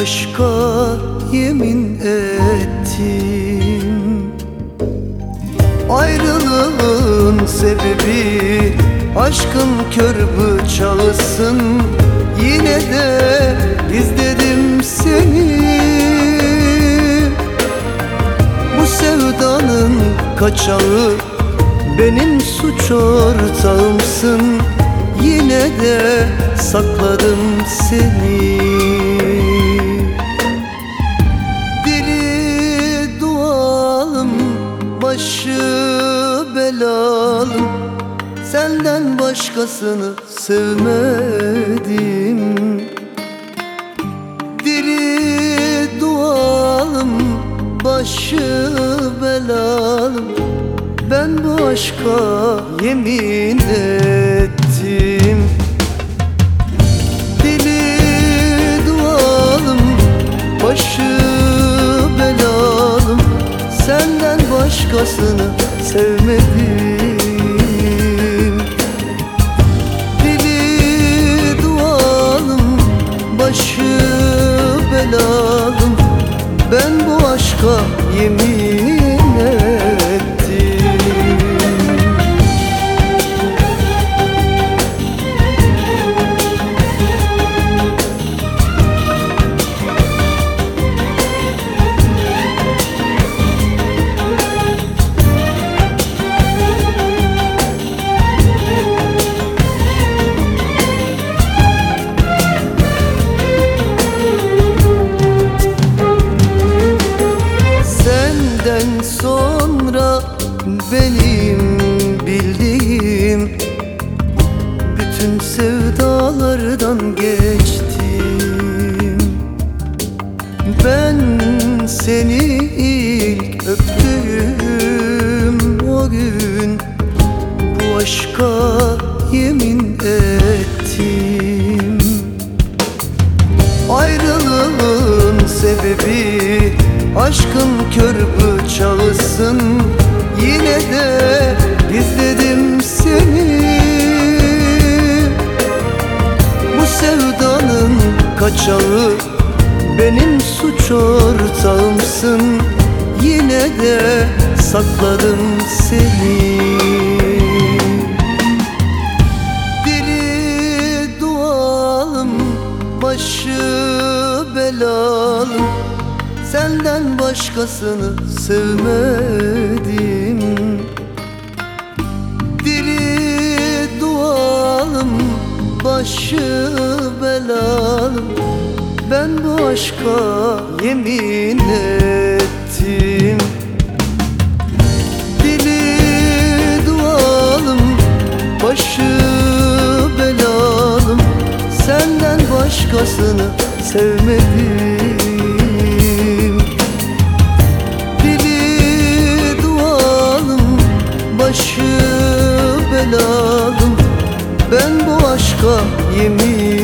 aşka yemin ettim. Ayrılığın sebebi aşkın kör bıçağısın. Yine de izledim seni. Bu sevdanın kaçağı benim suç ortağımsın. Yine de sakladım seni. Dili dualım, başı belalım, senden başkasını sevmedim. Dili dualım, başı belalım, ben bu aşka yemin ettim. Dili dualım, başı belalım, senden başkasını sevmedim. Dili dualım, başı belalım, ben bu aşka yemin ettim. Senden sonra benim bildiğim bütün sevdalardan geçtim. Ben seni ilk öptüğüm o gün bu aşka yemin ettim. Ayrılığın sebebi aşkın kör bıçağısın. Yine de izledim seni. Bu sevdanın kaçağı benim suç ortağımsın. Yine de sakladım seni. Dili dualım, başı belalım, senden başkasını sevmedim. Dili dualım, başı belalım, ben bu aşka yemin ettim. Dili dualım, başı belalım, senden başkasını sevmedim. Başı belalım, ben bu aşka yemin